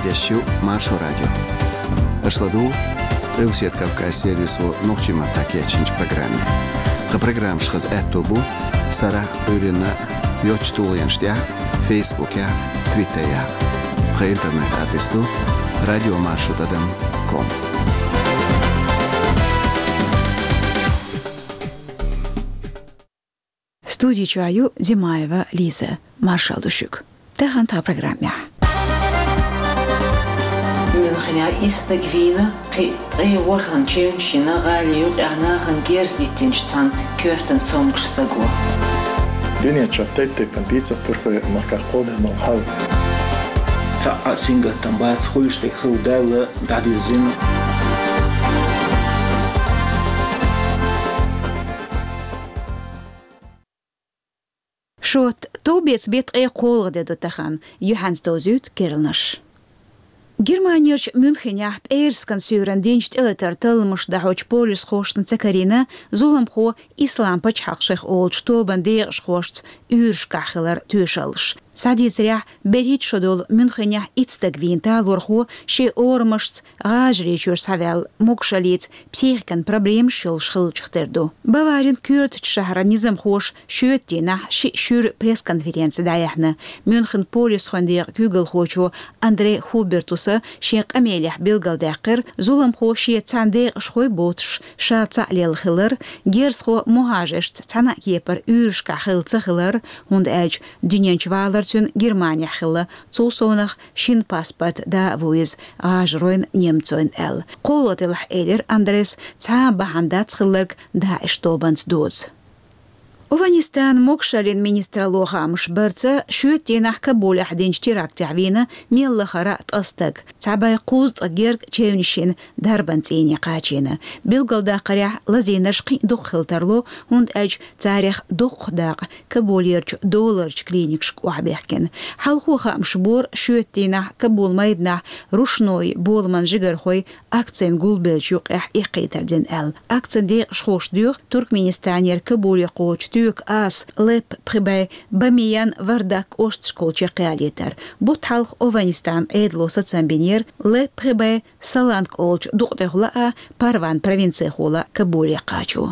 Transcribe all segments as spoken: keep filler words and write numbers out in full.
Радиощу Маршо Радио. Ашладу Русет Кавказ сервису Нохчима Такечинч программе. Ха программ шхаз эттобу Сара Урина Йочтулянштя Фейсбуке, Твиттере. Ха интернет адресу радиомаршрутом точка ком. Студии чаю Димаева Лиза Маршалдушук. Теханта программе. Мюнхеня истагвина қи ворхан чеуншина галиюк анахан герзитинчсан кёртен цомгшсагу. Dünya çattaydı pantitsa turfe markarqoda malhal. Ta singatan bat khulshte khudala dadizin. Шот тобец бет эй қолғыды дұтахан Юханс Дозют керілніш. Германияч Мюнхенях эрскан сүйрен денчт элетер тылмыш дахоч полис хошны цакарина зуламхо ислам пачхақших олч тобан деғш хошц үйршкахылар түйшалыш. Садизря берит шодол Мюнхенях ицтагвин талворхо ше ормышц гажречур савел мокшалиц психикан проблем шыл шхылчхтерду. Баварин кюрт шахра низам хош шөттена ши шүр пресс-конференция даяхна. Мюнхен полис хондег кюгл хочо Андрей Хубертуса шеқ амелях билгалдақыр зуламхо ше цандег шхой ботш шаца лелхылыр герсхо мухажешт цана кепер үйршкахыл цахылыр хунд әж дүнянчвалар Тюн Германия хилла цусонах шин паспорт да вуиз ажроин немцоин эл. Колотелах элер Андрес ца бахандат хиллерг да эштобанс доз. Афганистан мокшалин министра лохамш берца шүттенах Кабулях денч теракт тявина меллахара тастаг. Цабай кузд герг чевнишин дарбанцини қачина. Билгалда қаря лазинаш қи духхилтарло хунд әж царих духдаг Кабулерч долларч клиникш куабехкен. Халху хамшбур шүттенах Кабул майднах рушной болман жигархой акцент гулбелчук эх иқитарден әл. Акцент де шхош-дюх Туркменистанер Кабуле қоч Тюк ас леп прибай бамиян вардак ост школче қиалетер. Бут халх Афганистан эдло сацамбинер леп прибай саланг олч дуқтехула парван провинция хула Кабуле қачу.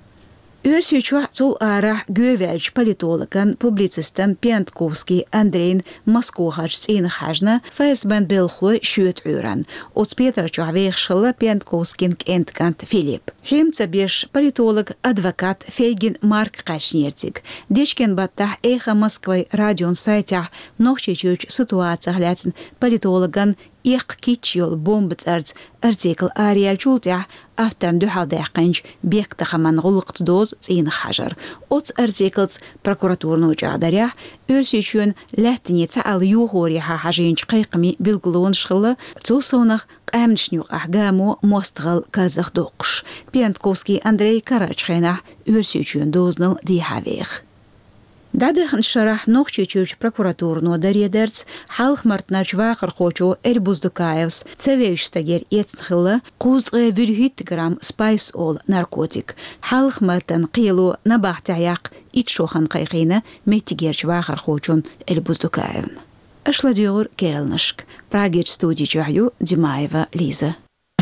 Өрсючу цул ара гövелч политологан публицистан Пентковский Андрейн Москохач цин хажна фэсбэн белхлой шүт үран. Оц Петрачу авейхшыла Пентковскин кенткант Филипп. Хемца беш политолог адвокат Фейгин Марк Качнертик. Дечкен баттах эха Москвай радион сайтях нохчечуч ситуация гляцин политологан Иқ кичьол бомбц арц артикл ариал чултях автан духалдақынч бек тахаман ғулықт доз цин хажар. Оц артиклц прокуратурну жадарях өрсечуен ләттіне цаал юхориха хажинч қайқами билгулуын шқылы цусонах қамншнюк ахгаму мостғал карзах доқш. Пентковский Андрей Карачхайнах өрсечуен дозныл дихавех. Дадахн шарах нохчечуч прокуратурну дарьедерц халх мартнач вахар хочу Эльбуздукаевс цевештагер ецнхыла кузгы вирхит грамм спайс ол наркотик. Халх мартан қилу набахтаяк итшохан қайқина метигерч вахар хочун Эльбуздукаевн. Ашладиор Керелнышк. Прагер студии чаю Димаева Лиза.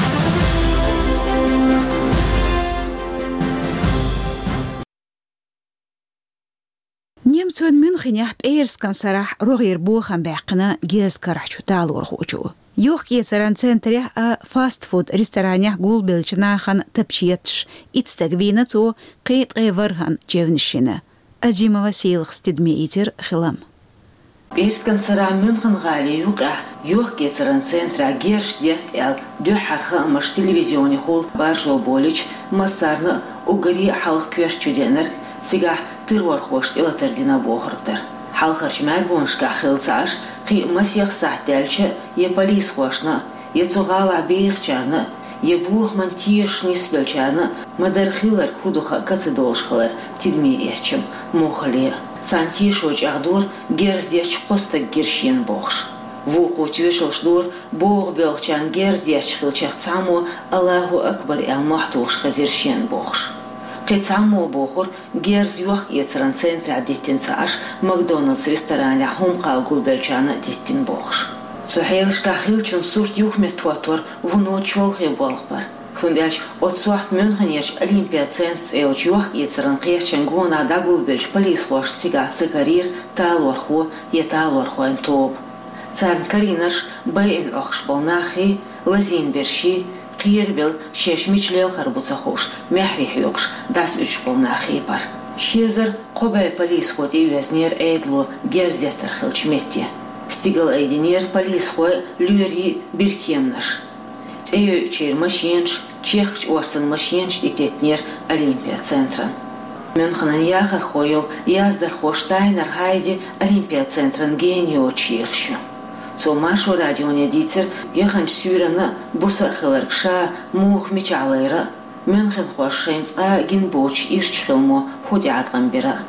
Немцуэн Мюнхенях пэйрскан сарах рогир бухан бэкна гез карахчу талур хочу. Йох кесаран центре а фастфуд ресторанях гулбелчнахан тапчиетш ицтагвина цо қейт эвархан чевнишина. Азимова сейлх стидмейтер хилам. Пэйрскан сара Мюнхен гали юка йох кесаран центре герш дет эл дюхарха маш телевизиони хул баржо болич масарна угари халх кверчуденерг цигах تروار خوشت إلى تردينا بوهرتر. حلقة شمال بونشكا خلصاش قي مسيخ ساعتالش يباليس خوشنا يتوغالا بيخشانا يبوخ من تيش نسبلشانا مدار خيلر كودوخا كتدولش خلر تدمي إحشم موخلية. سانتيش وج أغدور جرز ديش قستك جرشين بوخش. ووقو تيوشلش دور بوغ بيلخشان جرز ديش خلشاق تسامو الله أكبر المحتوش خزيرشين بوخش. قيتعمو بوخور جيرز يوخ يتران центре عديتين تاش ماكدونالدز ريستوران هم قال قول بلجانا ديتين بوخش. Zo heels ka hiltjen soort juch met toator, wono cholge bolbar. Fundels от soort Münchenisch Olympiazents eoch juch itzeren qeerchen gona dagulbelch police hosh tsigatse karir talorcho je talorcho en tob. Tsarn kariners bij in ochspol nachi, lazin bershi, qierbel shesh michleel kharbutsakhos, mehri hyoksh das uchpol nachi bar. Shezer qobay police khot iwesner eidlo gerzetter khilchmetti. Stigel eidinier police kho lyri birkemnash. Цею чир машинш, чехч орцен машинш дитетнер Олимпиацентрен. Мюнхенен яхар хойл яздер хоштайнер хайди Олимпиацентрен генио чехщу. Цо машу радионе дитер яханч сюрена буса хилеркша мух мичалайра. Мюнхен хошшейнц а гинбоч ирчхилмо ходятган бира.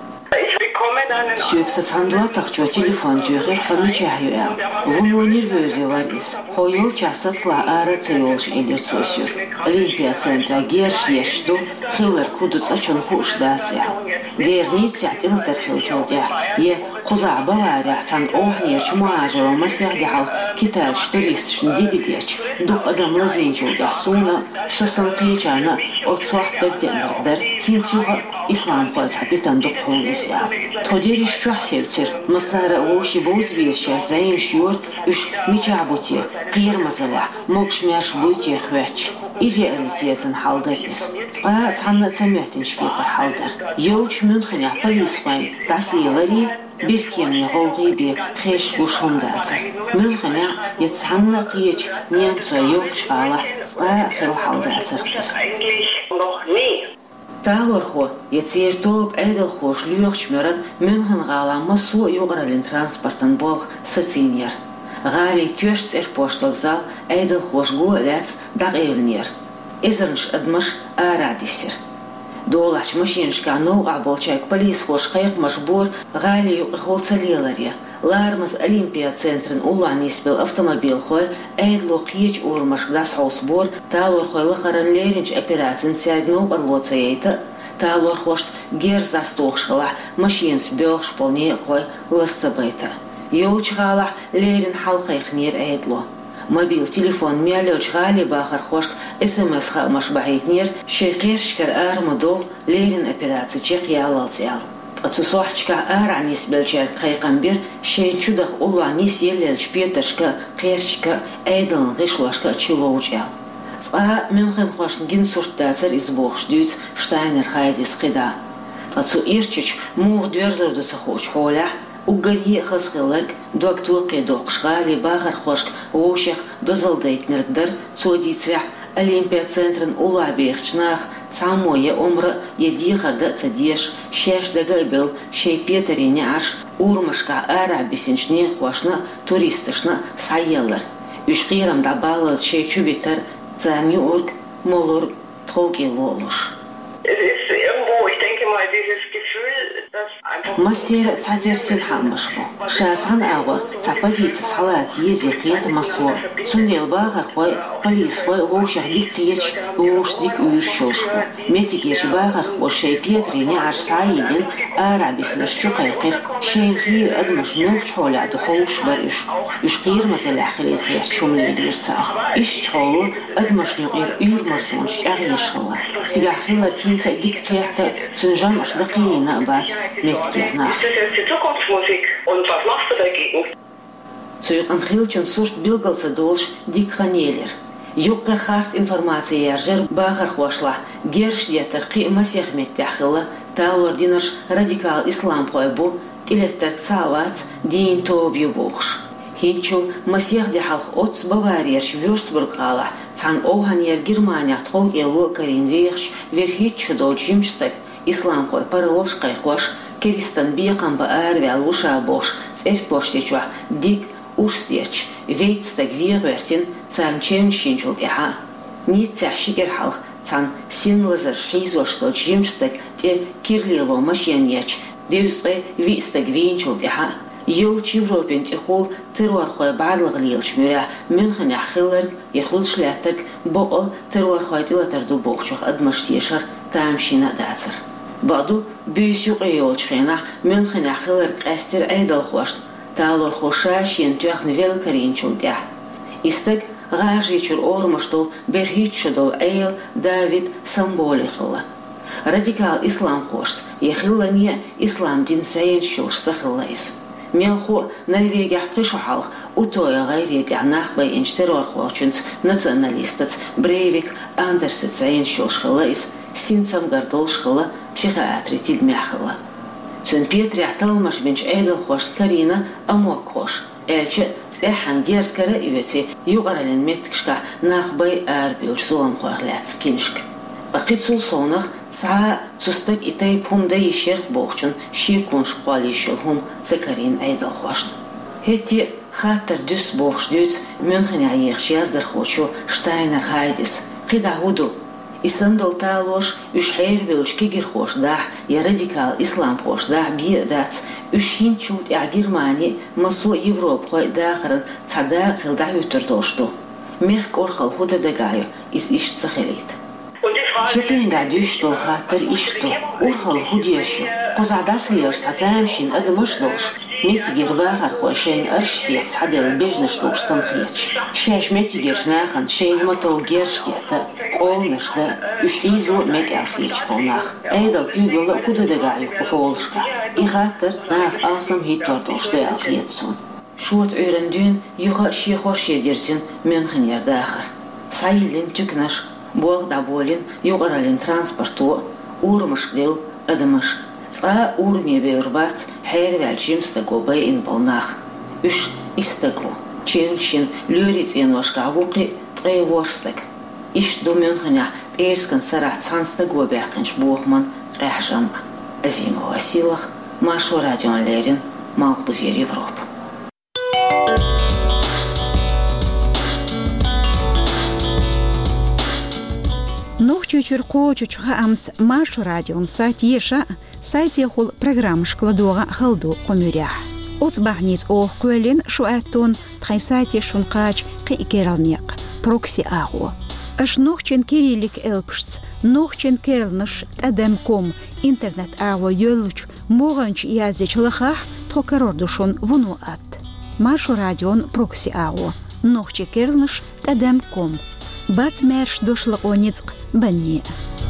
Сюкса цандуатах чо телефон тюгер хамичахюэл. Вуно нервöze var is. Хойл часацла ара цеолш элерцосю. Олимпиацентра герш ешду хилер кудуц ачон хуш даця. Дерница тилтер хилчодя. Е куза баваря цан охнерч муажеро масягдял китач туристш дигидеч. Дух адам лазенчудя суна шасан qeechana отсвахтак денергдер хинцюга ислам хоц хапитан дух хунися. Тодериш чухсевцер масара оши бозвеща зайн шюр уж мичабути qeermazala mogshmersh buti khwech. И реалитетен халдерис. Ца цанна цамётиншки бар халдер. Йоуч Мюнхеня полисвайн тасилари биркемни голгиби хеш гушундацер. Мюнхеня яцанна qeech немца йоучала ца хил халдацер. Талорхо яцертоп эделхош люхшмерен Мюнхен гала масу югралин транспортен болг сацинер. Гали кёшц эрпошт вокзал эйделхош гуэлец даг эвлнер. Изернш адмаш арадисер. Долач машиншка нуга болчайк полис хош хайкмаш бор гали холцалелари. Лармаз Олимпиацентрен улан испел автомобиль хой эйдло qeech урмаш дас хаусбор талорхой лахаран леринч операцин сяднуг орлоцаейта талорхош герз дастохшала машинс бёхш полне хой лассабайта. Йоучгала лерин халқайхнер эйдло. Мобил телефон мялёчгали бахар хошк смс хамаш бахитнер шейқершкар армадол лерин операция чек ялалцял. Отсусохчка аранис белчер қайқамбер шейчудах уланис елелч петершка қершка эйдлан ғишлашка чилоучял. Ца Мюнхен хошнгин суртацер избохшдюц штайнер хайдис қида. Отсу ирчич мух дверзердуца хоч холя угari khasqilak doktorqi doqshqali bagar khoshq oshikh dozaldaytnergdar tsoditsrah Олимпиацентрен улабехчнах цамоя умра едихарда цадеш шешдага бел шей петерине аш урмашка арабисинчне хошна туристышна сайеллар үшқирам да балаз шей чубитер цанюрг молур тхогилолуш. Масер цадерсин хамашбу. Шацан ава цапазица салат ези қият масуа. Цунел багар хой полис хой ошах дик қиеч ош дик уйршошбу. Метигеш багар хой шей петрине аш сайилин арабиснаш чуқайқир шейн хир адмаш мелч холяду хоуш бар уш. Уш қир мазал ахилет хир чумлелир цар. Иш чхолу адмаш нюғир уйрмарзонш ағешхала. Цигахилар кинца дик қиятта цунжан аш дақиина бац Nach. Und was machst du dagegen? Zuig een geeltje soort bilgeltse dolch dik ganeler. Jokker hart informatie erger bagar khwashla. Gersh yeter qi masih met takhila talordiners radical islam qoybu tiletter tsawat din tobi bokhsh. Hinchul masih de halq ots bavarier Würzburg qala tsan ohanier Germania tkhog elo karin vekh verhich dolchimstak islam qoy parolsh qayqwash Kiristan biqan ba arvi alusha bosh tsef poshtechwa dik urstech veitstag virwertin tsan chenshinchul deha nitsa shiger halq tsan sinlazer shizwashkal jimstag te kirlelo mashyanyach devsqe vistag vinchul deha yolch Европен tehol terror khoy barliglilch mura München akhiller ykhul shlatak boqol terror khoytilatar du boqchuq admashteshar tamshina datser بعضو بيشوق يولش خينا München أخير قاستر أيدل خوشت تالور خوشاش ينتوخ نفيل كرين شلديا استك غاجي شر أورمشتل برهيت شدل عيل دافيد سمبولي خلا راديكال إسلام خوش يخلني إسلام دين سين شلش سخلايس ميلخو نرويجح قشحال وتويا غير يدعناخ بي انشترار خوشنس ناتسيوناليستات بريفيك أندرسيت سين شلش خلايس سينسام غردولش خلا بسيخاتري تيدميح خلا سن بيتر يعتلمش بنش عيل خوش كارينا أموك خوش elçi tsehan gerskara iveti yugaralin metkishka nakhbay arbiyuch solam khoglats kinshk baqitsul sonakh tsa tsustak itay pumda yishirq boqchun shikunsh qvalishulhum tsakarin aydal khwashn heti khatar dus boqshdüts münchen ayekh yazdar khochu steiner haydis qidahudu isandol talosh üsh hayr bilch kigir khoshdah ya radikal islam khoshdah bi dats üshin chult ya Germani maso Европ khoy dakhran tsada khilda yuturdoshtu mekh orkhal huda dagayo is ish tsakhelit Чекин да дюштол хатер ишто орхал худиешо qozadaas lier satamshin admashdosh متجر باخر خوشين أرش يقص حدا البيجنش دوش صنخيتش شاش متجرش ناخن شين متوجرش كيتا قول نشدا وشليزو مت أخيتش بوناخ أيضا بيقول كده دقاعي بقولشكا إخاطر ناخ آسم هيتور دوش دا أخيتسون شوت أورندون يخا شي خورش يدرسين منخن يرداخر سايلين تكنش بوغ دابولين يغرالين ترانسبورتو أورمش ديل أدمش Ца урмия беурбац хайрвал жимстаго бэйн болнах. Үш истаго. Ченшин люрицен вашкавуки трейворстаг. Иш думёнханя перскан сарат санстаго бяхканш бухман эхшам. Азима Василах, Машу радион Лерин, Малхбузер Европа. Нохчучур кочучха амц Машу радион сайт еша сайт ехул программ шкладуга халду комюрях. Оцбахниц ох көлин шуаттон тхай сайт ешун кач кикералнек прокси агу. Аш нохчен кириллик элпшц нохчен керлныш адемком интернет агу йолуч моганч языч лахах токарордушон вунуат. Машу радион прокси агу нохче керлныш адемком. Бац мерш дошла оницк бани.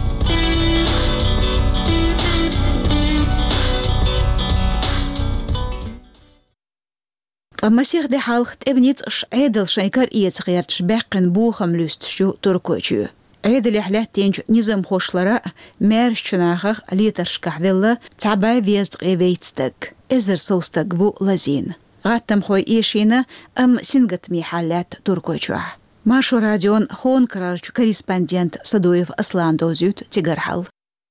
Масих де халхт ابنيت اش عيدل شيكار ايت غيرتش باقن بوخم لوستشو تركوچو عيدل احلاتينج نظام خوشلارا مرش چناخخ ليترشكح ويلا تعبا ويزد غيويتستك ازر سوستك وو لازين غاتم خوي ايشينا ام سنغت ميحالات تركوچو Машу радион хон карарчу корреспондент Садуев Аслан Дозют Тигархал.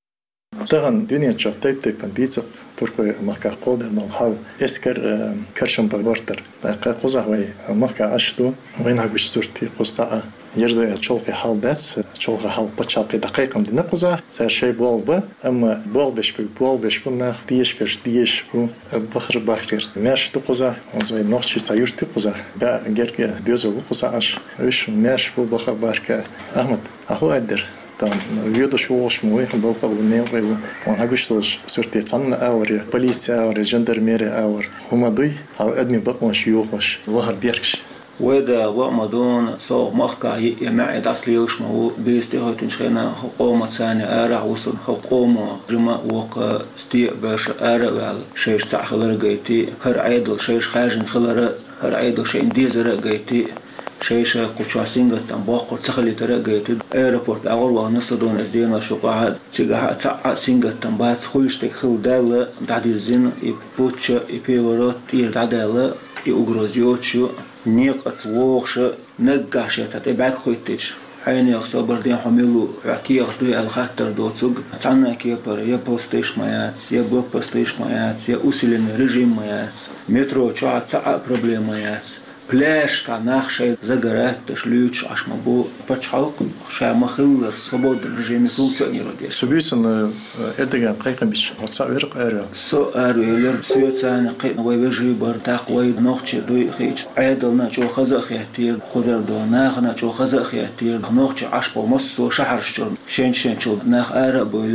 Таган дүния чатайп тайп пандицов туркой мака қолда нолхал эскер каршам барвартер. Ка қозахвай мака ашту вайна гуш сурти қосаа Ежда чолки хал бац, чолки хал пачалки дақиқам дина қоза, са шей бол ба, ама бол беш бу, бол беш бу нах диеш беш диеш бу, бахр бахрир. Мяш ту қоза, онзвай нохчи саюр ту қоза, ба герге дөзо бу қоза аш, үш мяш бу баха барка. Ахмад, аху айдер. Там видош вош мой был по неу, он агуштош сурти цан аури, полиция аури, жандармерия аур. Хумадуй, а адми бакмаш юхош, вахар деркш. ودا ومدون صو مخكا يمعد أصلي وش مو بيستيها تنشينا قومة ثانية أرع وصل قومة جمع وق استيق باش أرع وعل شيش تاع خلر جيتي هر عيدل شيش خاجن خلر هر عيدل شين ديزر جيتي شيش قشوا سينجت تام باقر تخلي ترى جيتي ايربورت أول ونصدون ازدين وشقاعد تيجا تاع سينجت تام بات خلش تخل دال تعديل زين يبوتش يبيورات ير تعدل يوغروزيوتشو نيقت ووخش نقاش تتبعك خويتش حين يخصبر دين حملو عكي ياخدو الخاطر دوتسوق تعنا كيبر يا بوستيش مايات يا بلوك بوستيش مايات يا اوسيلين ريجيم مايات مترو تشا تاع بروبليم مايات بلاش كناخ شي زغرات تشلوش اش مبو بچالق شا مخلر свобод режим функционирует. Субисен эдеган кайкан биш. Отсавер ара. Со арвелер сюцан кай вайвежи бартак вай нохчи дуй хич. عيدلنا جو خزخ ياتير قدر دو ناخنا جو خزخ ياتير نохчи аш по моссо шахар шчор. Шен шен чул нах ара бойлер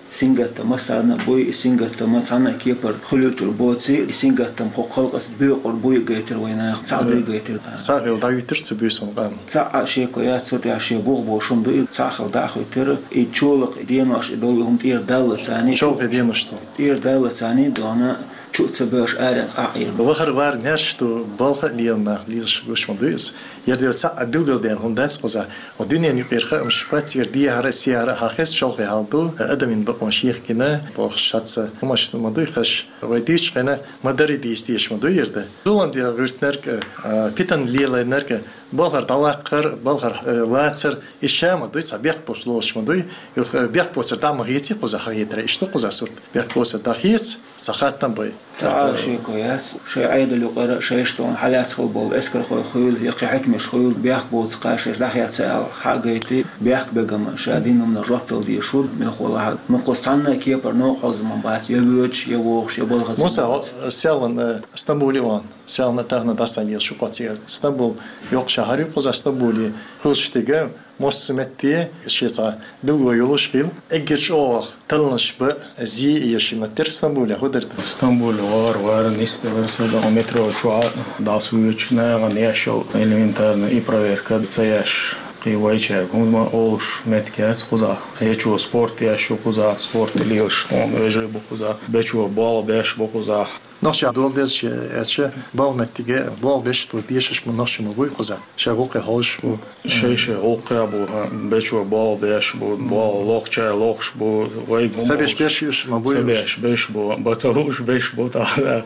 سنجت مصرنا بوي سنجت ما تصنع كيبر خلوت البوتسي سنجت مخلق أس بيقر بوي جيتر وينا صعد جيتر صاغل دايتر تبيسون قام صع شيء كويات صوت عشية بوغ بوشون دو صاخر داخل تر يتشولق دينوش دولهم تير دالة ثاني شو دينوش تير دالة ثاني دونا شو تباش أرنس عقيل وآخر بار نرشتو بالخ لينا ليش وش مدويس يردو تسع بيلدل دين هم داس قزا والدنيا نيقيرخ مش باتير دي هر سيارة هاخس شغل هالدو أدمين بقون شيخ كنا بخشاتس همش مدوي خش وديش كنا مدري ديستيش مدوي يرده دولم دي غرتنرك بيتن ليلا نرك بالغر دواقر بالغر لاتر إشام مدوي صبيح بوشلوش مدوي يخ بيح بوسر دام غيتي قزا خيتر إشتو قزا صورت بيح بوسر دخيت سخاتنا بي تعال شيء كويس شيء عيد اللي قرأ شيء شتون حالات فوتبول اسكر خوي خيول يقي حكمش خيول بيحك بوت قاشش دخيات سأل حاجيتي بيحك بجمع شادين من الرابط دي شود من خلا من قصنا كيبر نوع عظم بعد يوجش يوخش يبلغ موسى سالن اسطنبولي وان سالنا تاعنا داسانيل شو قاتي اسطنبول يوق شهري قزا اسطنبولي خلشتيجا موسمتي شيء بالو يولش قيل اجش او تلنش ب زي يشمتر اسطنبول هدرت اسطنبول وار وار نيستر سدا مترو شو داسويش نا غنيشو элементарно и проверка бицаяш قيويشر هم أولش متكاس خذا هيشوا سبورت ياشوا خذا سبورت ليش هم يجربوا خذا بيشوا بال بيش بخذا نخش عدول ديش اتش بال متيجة بال بيش توديش من نخش مبوي خذا شغوق هالش بو شيء شيء أوقع بو بيشوا بال بيش بو بال لوخشة لوخش بو ويك سبيش بيش يش مبوي سبيش بيش بو بتروش بيش بو تعال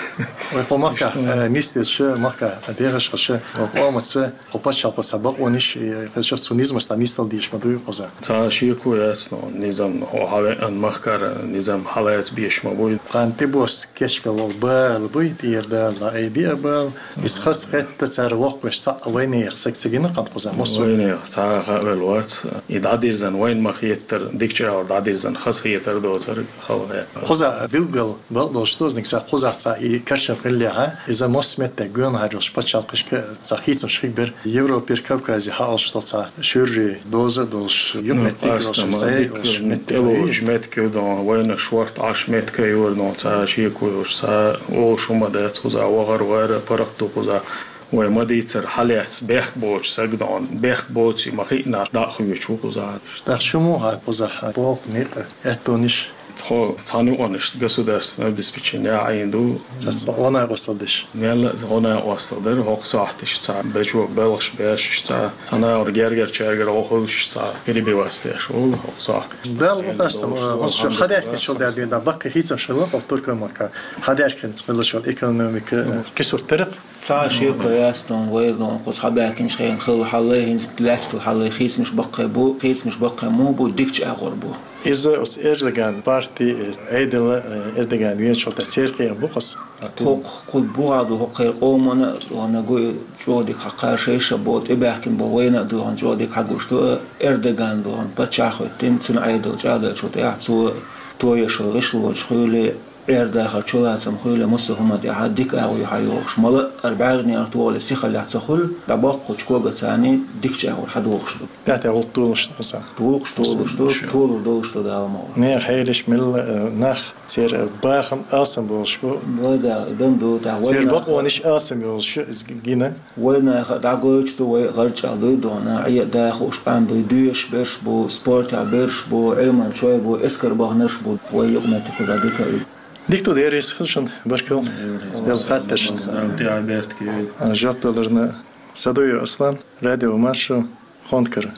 ويقومك نيستش مكة ديرش خش وقومت قبض شاب سبق ونش خشت سونيزم استانيستال ديش مبوي خذا تعشي كويس نظام هو حالة المخكر نظام حالات بيش مبوي كان تبوس كش بالبال بوي دير ده لا أي بير بال إسخاص قد تسار وقت وش صق وين يخسك سجينا قد خذا مصر وين يخسر قبل وقت يدعير زن وين ما خيتر ديكشة أو دعير زن خس خيتر دوتر خلاص خذا بيلقل بلدوشتوز نكسر خذا تسا كرشة قليها إذا مصمت تجون هروش بتشال قشك تسخيت مش خبر يورو بيركوكازي حالش تسا شوري دوزة دوش يوم تيجي زي متلوش متكودون وين شورت عش متكيور نو تساشي كويش سا أو شو مدات خذا وغر وغر برقتو خذا وما ديتر حالات بيخ بوش سجدان بيخ بوشي ما خينا داخل يشوف خذا داخل مو هاد خذا بوق نيت اتونيش خو ثاني أونش государственное обеспечение عيندو أنا وصلتش ميل أنا وصلتر هو صاحتش ساعة بيجو بلغش بيش ساعة أنا أرجع شارجر أخذش ساعة قريب واسطيش هو صح ده بس مش حدا يحكي شو ده ده بقى هيك شغله قلت مكا حدا يحكي تقول شو الإيكونوميك كسر طرق صار شيء كويس دون ويردون قص حباك إنش خين خل حلاه إنش تلاقت الحلاه خيس مش بقى بو خيس مش بقى مو بو ديكش أغربو إذا أس إردوغان بارتي عيدل إردوغان وين شو تسيرقي أبوقس هو قل بوعد وهو خير قومنا وأنا قوي جودك حقار شيء شبوت إباحكم بوينا دوهن جودك حقوش دو إردوغان دوهن بتشاخو تنتن عيدل جادل شو تيعتسو تويش الغشل وشخيولي إرداخ شلات مخيلة مسهم دي عديك أو يحيوخش ملا أربعين أرتوال السيخة اللي هتسخل دباق وشكوجة ثاني ديكش أو حدوخش ده تقول طولش نصا طولش طولش طول طولش ده الموضوع نير حيلش مل نخ سير باخم آسم بولش بو ده دم دو تاع سير بق ونش آسم بولش جينا وين دعوش تو غرج على دونا عيا داخوش قام بيدوش برش بو سبورت برش بو علم شوي بو إسكر بغنش بو ويقمت كذا ديكتو ديريس خشن باشكل يلا خاتش أنتي عبرت كي جاب دولارنا سادوي أصلا راديو مارشو خونكر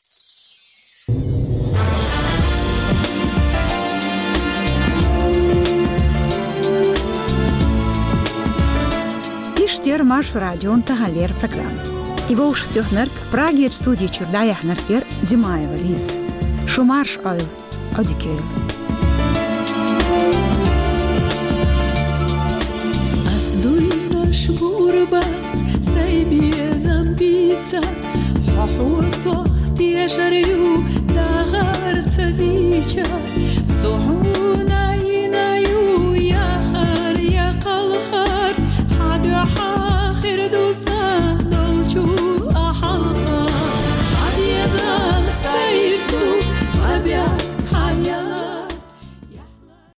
Иштер марш радион тахалер программ. Его уж тёхнерк Праге студии чурдая хнеркер Димаева Лиз. Шумарш ойл аудикейл. غربت سيبي زنبيتsa ححوس وقت يشريو دغرت زيشا